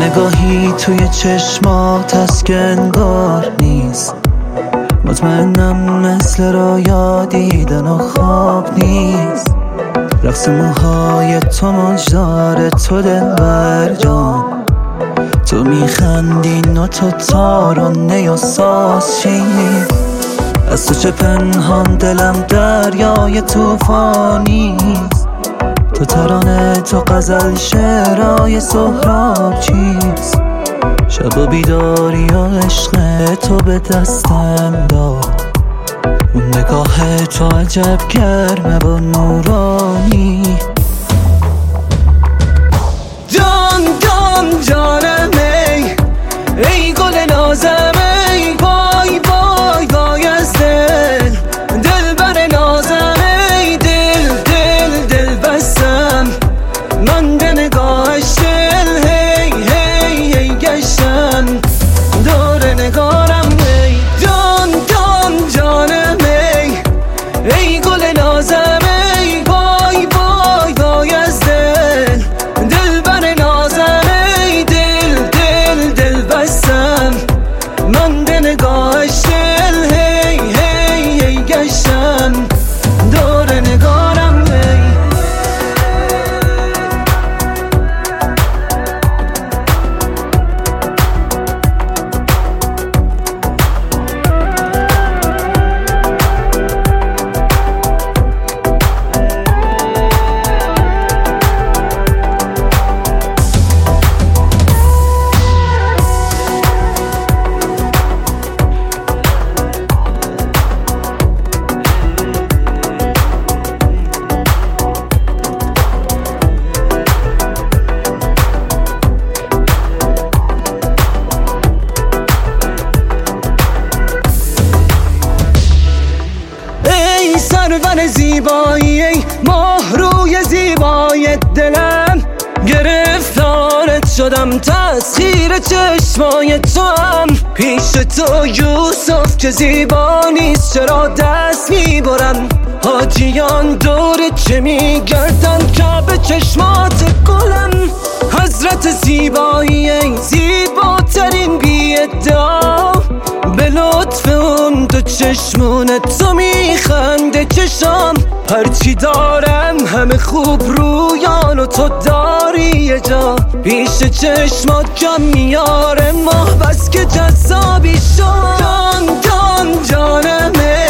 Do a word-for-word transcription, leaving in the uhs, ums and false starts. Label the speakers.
Speaker 1: نگاهی توی چشمات هست که انگار نیست. مطمئنم مثل رویا دیدن و خواب نیست. رقص موهای تو مجدار تو دلبر جان، تو میخندی و تو تارانه و ساز چی؟ از تو چه پنهان دلم دریای توفانیست. تو ترانه تو غزل شعرهای سهراب چیست؟ شب و بیداری و عشق تو به دستم داد. اون نگاه تو عجب گرمه و نورانی.
Speaker 2: جان جان جانم ای ای گل نازم ای وای وای وای از دل دل بر نازم ای دل دل دل بستم من به نگاهش دل هی هی هی گشتم دور نگارم ای جان جان جانم ای ای گل نازم ای وای وای وای از دل دل بر نازم ای دل دل دل بستم من به نگاهش دل هی هی هی گشتم دور نگارم ای سرور زیبایی ای ماه روی زیبای دلم، گرفتارت شدم تسخیر چشمای تو هم. پیش تو یوسف که زیبا نیست چرا دست میبرم؟ حاجیان دور چه میگردن کعبه چشمات گلم. حضرت زیبایی ای زیباترین بی ادعا، به لطف اون دو چشمون تو میخنده چشام. هرچی دارم همه خوب رویان و تو داری یه جا. پیش چشمات کم میاره ماه بس که جذابی شد. جان جان جانمه